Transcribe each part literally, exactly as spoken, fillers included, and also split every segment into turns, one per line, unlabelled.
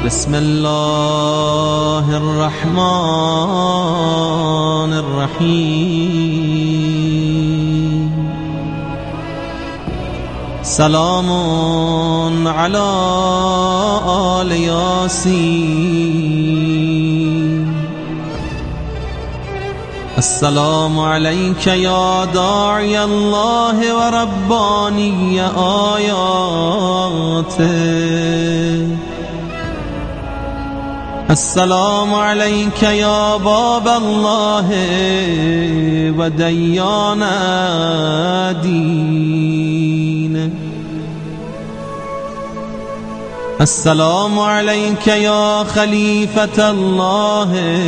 بسم الله الرحمن الرحيم. سلام على آل ياسين. السلام عليك يا داعي الله ورباني آياته. السلام عليك يا باب الله وديان دينه. السلام عليك يا خليفة الله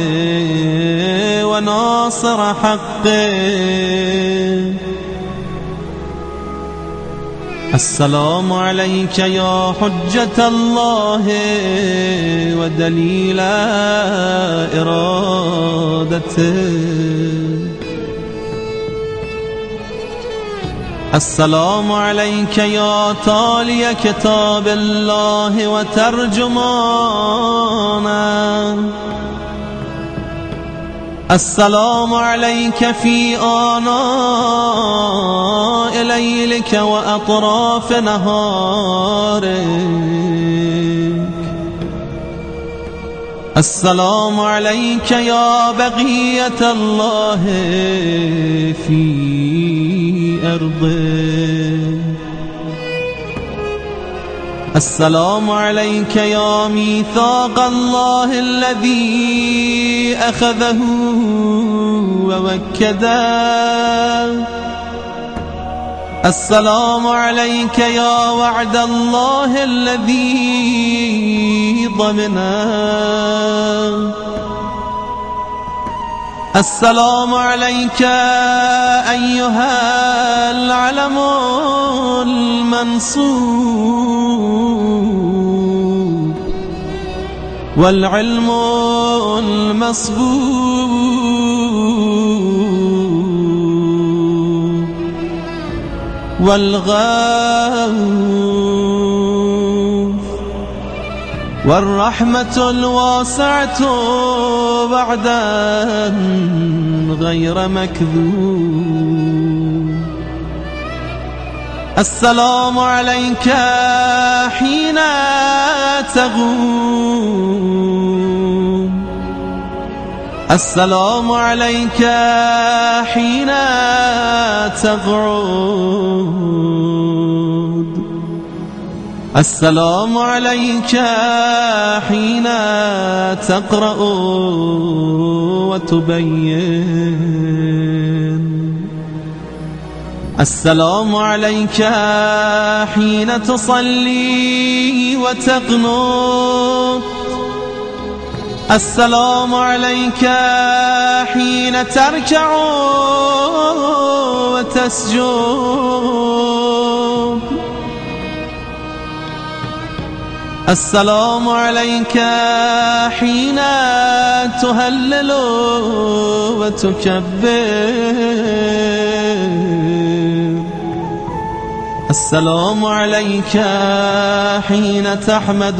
وناصر حقه. السلام عليك يا حجة الله ودليل إرادته. السلام عليك يا تالي كتاب الله وترجمانه. السلام عليك في آناء ليلك وأطراف نهارك. السلام عليك يا بقية الله في أرضه. السلام عليك يا ميثاق الله الذي أخذه ووكده. السلام عليك يا وعد الله الذي ضمنه. السلام عليك أيها العلم المنصوب والعلم المصبوب والغوث والرحمة الواسعة بعدا غير مكذوب. السلام عليك حين تغوم. السلام عليك حين تقعد. السلام عليك حين تقرأ وتبين. السلام عليك حين تصلي وتقنط. السلام عليك حين تركع وتسجد. السلام عليك حين تهلل وتكبر. السلام عليك حين تحمد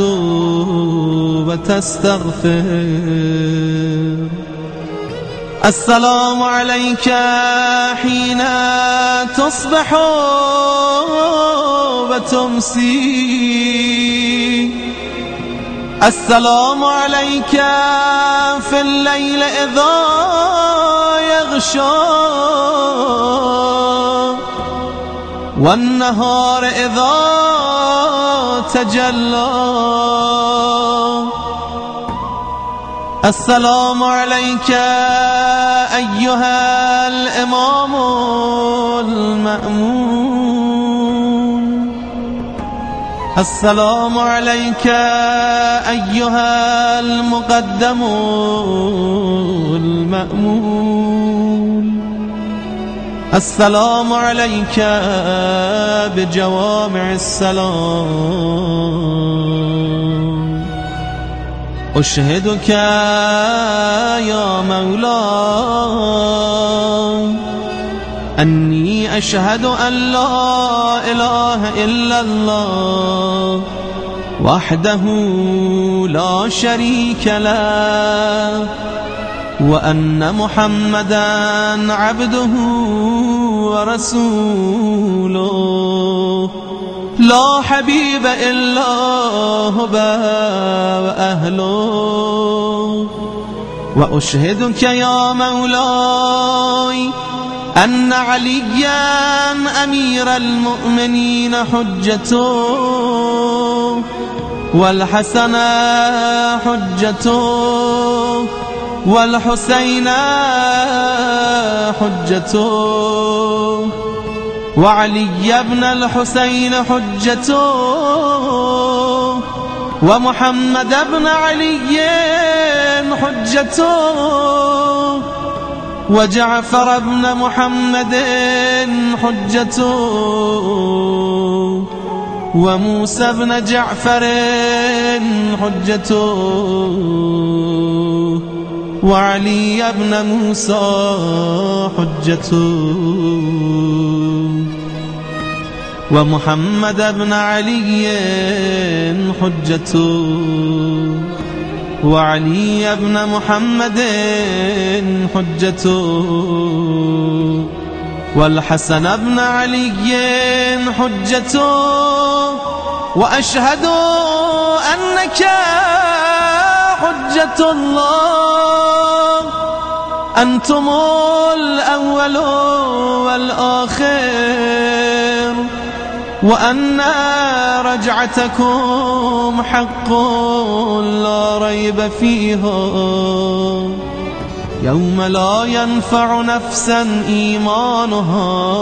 وتستغفر. السلام عليك حين تصبح وتمسي. السلام عليك في الليل إذا يغشى والنهار إذا تجلى. السلام عليك أيها الإمام المأمون. السلام عليك أيها المقدم المأمون. السلام عليك بجوامع السلام. أشهدك يا مولاي أني أشهد أن لا إله إلا الله وحده لا شريك له وأن محمدا عبده ورسوله لا حبيب إلا هو وأهله وأشهدك يا مولاي أن عليا أمير المؤمنين حجته والحسن حجته والحسين حجته وعلي بن الحسين حجته ومحمد بن علي حجته وجعفر بن محمد حجته وموسى بن جعفر حجته وعلي بن موسى حجته ومحمد بن علي حجته وعلي بن محمد حجته والحسن بن علي حجته وأشهد أنك حجة الله أنتم الأول والآخر وأن رجعتكم حق لا ريب فيها يوم لا ينفع نفسا إيمانها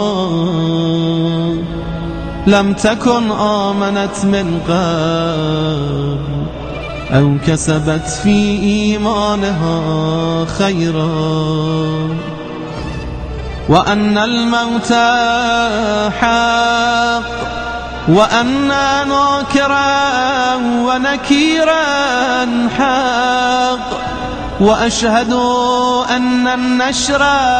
لم تكن آمنت من قبل أو كسبت في إيمانها خيرا وأن الموت حق وأن ناكرا ونكيرا حق وأشهد أن النشر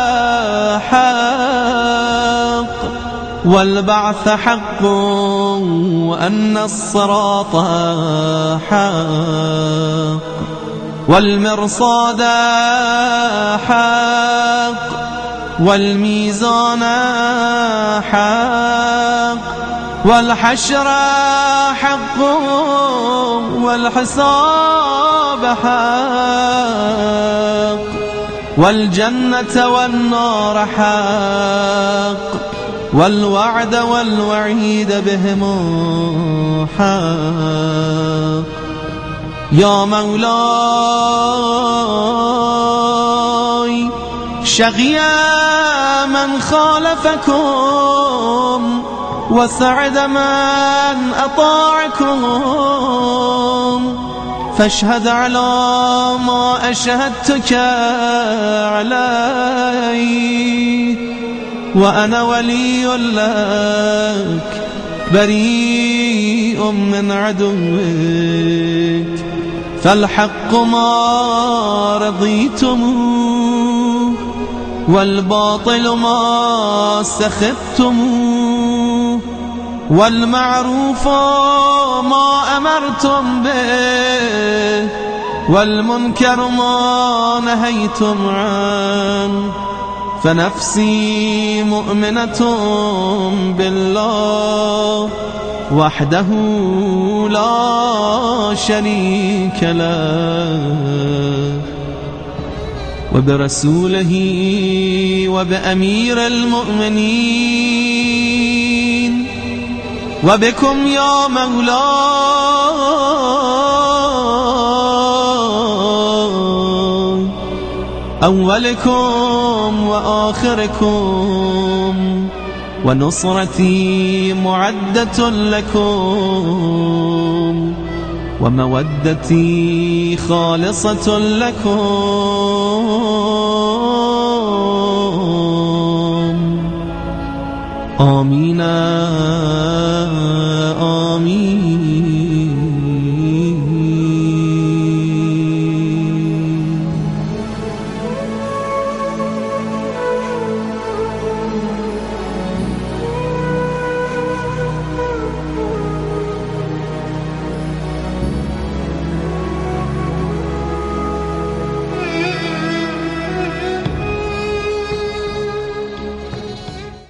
حق والبعث حق وأن الصراط حق والمرصاد حق والميزان حق والحشر حق والحساب حق والجنة والنار حق والوعد والوعيد بهم حق يا مولاي شقي من خالفكم وسعد من أطاعكم فاشهد على ما أشهدتك عليه وأنا ولي لك بريء من عدوك فالحق ما رضيتموه والباطل ما سخطتموه والمعروف ما أمرتم به والمنكر ما نهيتم عنه فنفسي مؤمنة بالله وحده لا شريك له وبرسوله وبأمير المؤمنين وبكم يا مولاي أولكم وآخركم ونصرتي معدة لكم ومودتي خالصة لكم آمين.